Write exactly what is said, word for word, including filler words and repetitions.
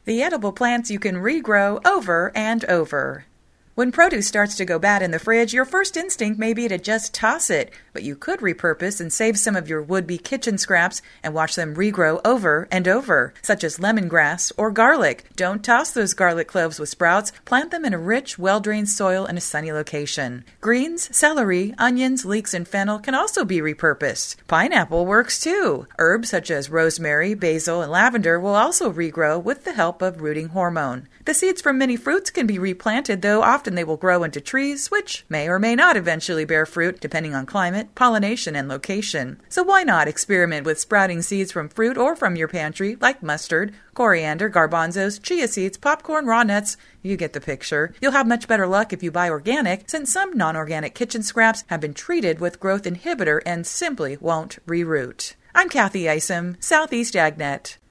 The edible plants you can regrow over and over. When produce starts to go bad in the fridge, your first instinct may be to just toss it, but you could repurpose and save some of your would-be kitchen scraps and watch them regrow over and over, such as lemongrass or garlic. Don't toss those garlic cloves with sprouts. Plant them in a rich, well-drained soil in a sunny location. Greens, celery, onions, leeks, and fennel can also be repurposed. Pineapple works too. Herbs such as rosemary, basil, and lavender will also regrow with the help of rooting hormone. The seeds from many fruits can be replanted, though often they will grow into trees, which may or may not eventually bear fruit, depending on climate, pollination, and location. So why not experiment with sprouting seeds from fruit or from your pantry, like mustard, coriander, garbanzos, chia seeds, popcorn, raw nuts? You get the picture. You'll have much better luck if you buy organic, since some non-organic kitchen scraps have been treated with growth inhibitor and simply won't reroot. I'm Kathy Isom, Southeast AgNet.